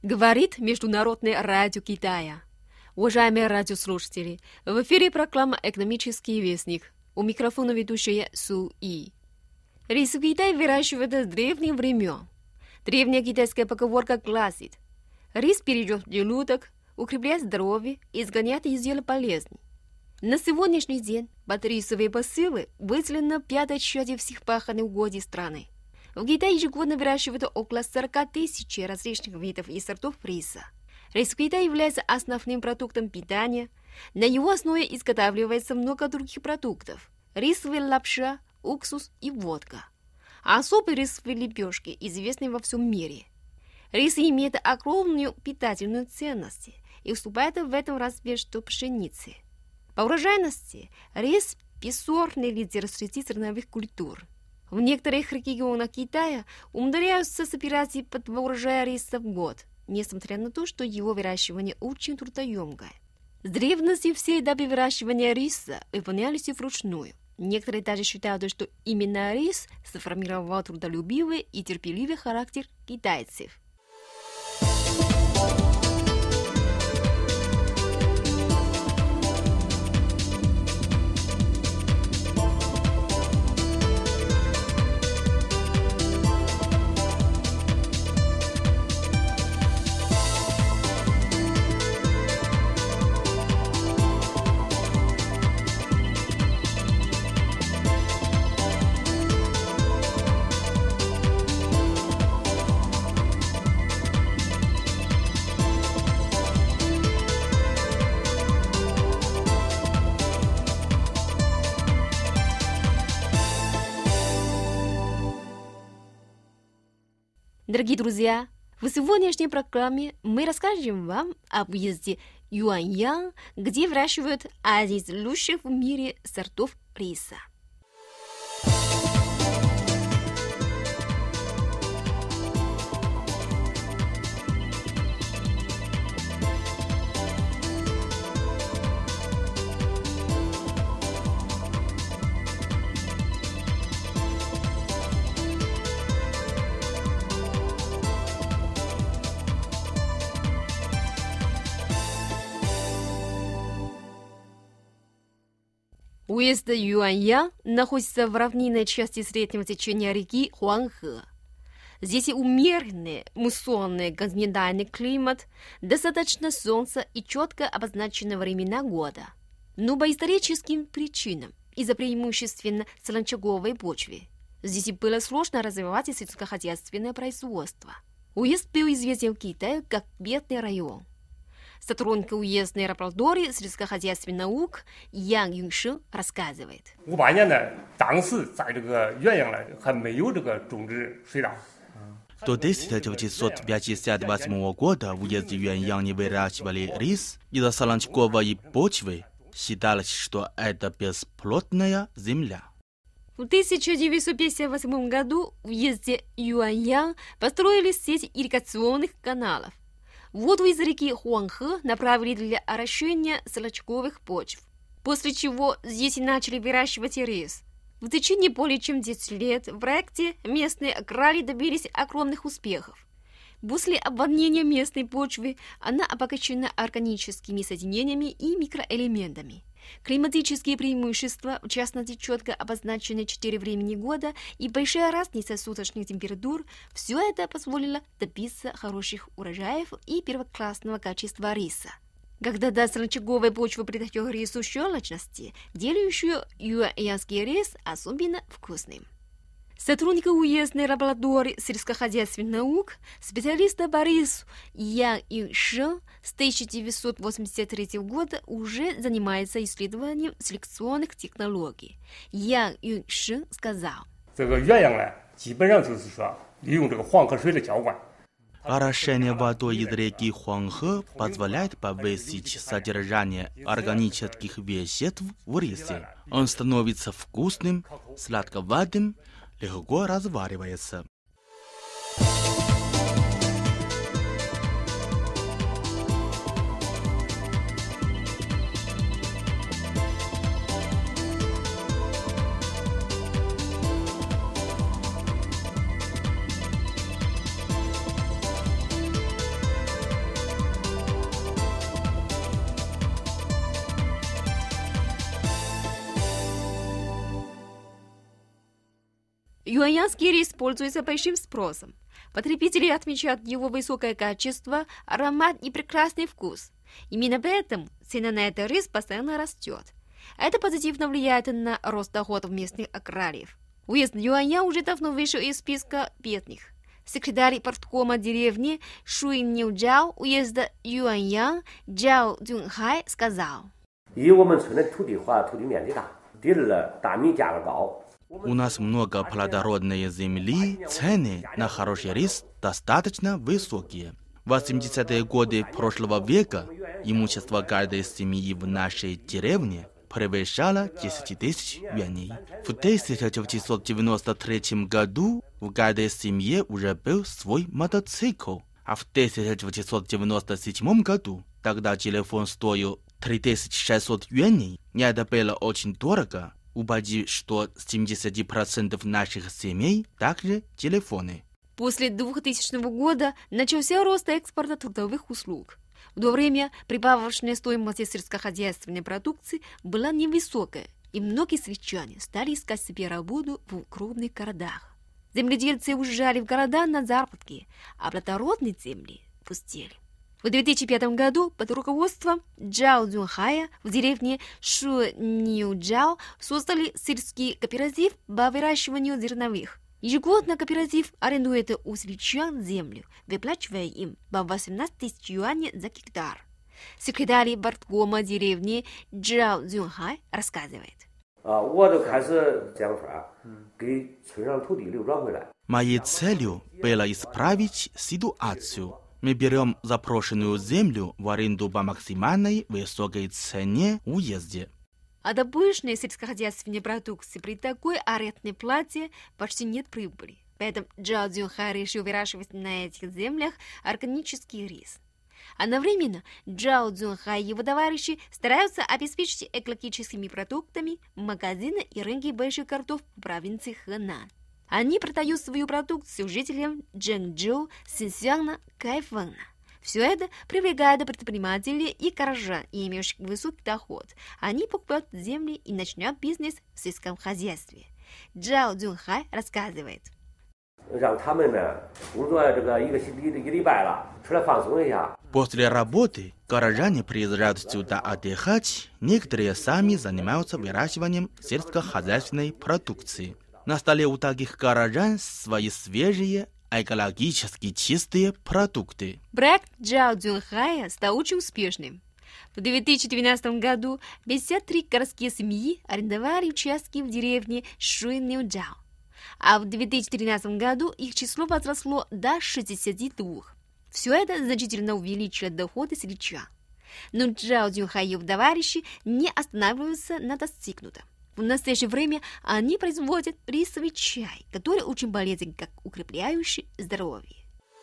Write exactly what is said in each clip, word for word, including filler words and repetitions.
Говорит Международное радио Китая. Уважаемые радиослушатели, в эфире программа «Экономический вестник». У микрофона ведущая Су И. Рис в Китае выращивают с древних времен. Древняя китайская поговорка гласит: рис бережет желудок, укрепляет здоровье и изгоняет из дела болезни. На сегодняшний день под рисовые посевы выделено пятой части всех паханных угодий страны. В Китае ежегодно выращивают около сорока тысяч различных видов и сортов риса. Рис в Китае является основным продуктом питания. На его основе изготавливается много других продуктов: рисовая лапша, уксус и водка. А особые рисовые лепешки известны во всем мире. Рис имеет огромную питательную ценность и уступает в этом разве что пшенице. По урожайности рис – бессорный лидер среди зерновых культур. В некоторых регионах Китая умудряются собирать по два урожая риса в год, несмотря на то, что его выращивание очень трудоемкое. С древности все этапы выращивания риса выполнялись вручную. Некоторые даже считают, что именно рис сформировал трудолюбивый и терпеливый характер китайцев. Дорогие друзья, в сегодняшней программе мы расскажем вам об уезде Юаньян, где выращивают один из лучших в мире сортов риса. Уезд Юаньян находится в равнинной части среднего течения реки Хуанхэ. Здесь умеренный муссонный континентальный климат, достаточно солнца и четко обозначены времена года. Но по историческим причинам, из-за преимущественно солончаговой почвы, здесь было сложно развивать сельскохозяйственное производство. Уезд был известен в Китае как бедный район. Сотрудник уездной лаборатории сельскохозяйственных наук Ян Юнши рассказывает. До тысяча девятьсот пятьдесят восьмого года в уезде Юаньян не выращивали рис из-за солончаковой почвы. Считалось, что это бесплодная земля. В тысяча девятьсот пятьдесят восьмом году в уезде Юаньян построили сеть ирригационных каналов. Воду из реки Хуанхэ направили для орошения солончаковых почв, после чего здесь начали выращивать рис. В течение более чем десяти лет в проекте местные аграрии добились огромных успехов. После обводнения местной почвы она обогащена органическими соединениями и микроэлементами. Климатические преимущества, в частности четко обозначены четыре времени года и большая разница суточных температур, все это позволило добиться хороших урожаев и первоклассного качества риса. Когда до солончаковой почвы придает рису щелочности, делающую юаньянский рис особенно вкусным. Сотрудник уездной лаборатории сельскохозяйственных наук, специалист по рису Ян Юнши с тысяча девятьсот восемьдесят третьего года уже занимается исследованием селекционных технологий. Ян Юнши сказал: орошение водой из реки Хуанхэ позволяет повысить содержание органических веществ в рисе. Он становится вкусным, сладковатым, легко разваривается. юаньянский рис пользуется большим спросом. Потребители отмечают его высокое качество, аромат и прекрасный вкус. Именно поэтому цена на этот рис постоянно растет. Это позитивно влияет на рост доходов местных аграриев. Уезд Юаньян уже давно вышел из списка бедных. Секретарь порткома деревни Шуйньюджао уезда Юаньян Джао Цзюнхай сказал: у нас много плодородной земли, цены на хороший рис достаточно высокие. В восьмидесятые годы прошлого века имущество каждой семьи в нашей деревне превышало десять тысяч юаней. В тысяча девятьсот девяносто третьем году в каждой семье уже был свой мотоцикл, а в тысяча девятьсот девяносто седьмом году тогда телефон стоил три тысячи шестьсот юаней. Это было очень дорого. Убедив, что семьдесят процентов наших семей также телефоны. После двухтысячного года начался рост экспорта трудовых услуг. В то время прибавочная стоимость сельскохозяйственной продукции была невысокая, и многие сельчане стали искать себе работу в крупных городах. Земледельцы уезжали в города на заработки, а плодородные земли пустели. В две тысячи пятом году под руководством Джао Цзюнхая в деревне Шуйньюджао создали сельский кооператив по выращиванию зерновых. Ежегодно кооператив арендует у сельчан землю, выплачивая им по восемнадцать тысяч юаней за гектар. Секретарь порткома деревни Джао Цзюнхай рассказывает: моей целью было исправить ситуацию. Мы берем запрошенную землю в аренду по максимальной высокой цене в уезде. От обычной сельскохозяйственной продукции при такой арендной плате почти нет прибыли. Поэтому Джао Цзюнхай решил выращивать на этих землях органический рис. Одновременно Джао Цзюнхай и его товарищи стараются обеспечить экологическими продуктами магазины и рынки больших городов в провинции Хэнань. Они продают свою продукцию жителям Чжэнчжоу, Синьцзяна, Кайфэна. Все это привлекает предпринимателей и горожан, имеющих высокий доход. Они покупают земли и начинают бизнес в сельском хозяйстве. Джао Цзюнхай рассказывает: после работы горожане приезжают сюда отдыхать, некоторые сами занимаются выращиванием сельскохозяйственной продукции. На столе у таких горожан свои свежие, экологически чистые продукты. Проект Джао Цзюнхая стал очень успешным. В две тысячи двенадцатом году пятьдесят три городские семьи арендовали участки в деревне Шуйньюджао, а в две тысячи тринадцатом году их число возросло до шестидесяти двух. Все это значительно увеличило доходы сельчан. Но Джао Цзюнхай и его товарищи не останавливаются на достигнутом. В настоящее время они производят рисовый чай, который очень полезен как укрепляющий здоровье.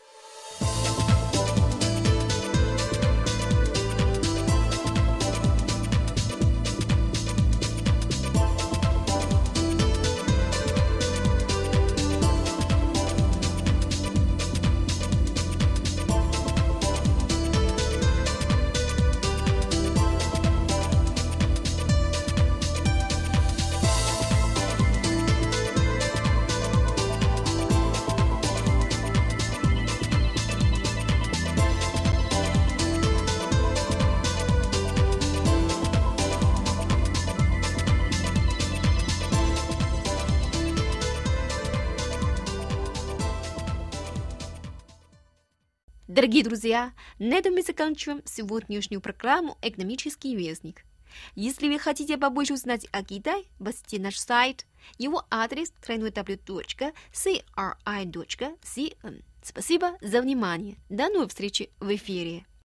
Дорогие друзья, на этом мы заканчиваем сегодняшнюю программу «Экономический вестник». Если вы хотите побольше узнать о Китае, посетите наш сайт. Его адрес дабл ю дабл ю дабл ю точка си ар ай точка си эн. Спасибо за внимание. До новой встречи в эфире.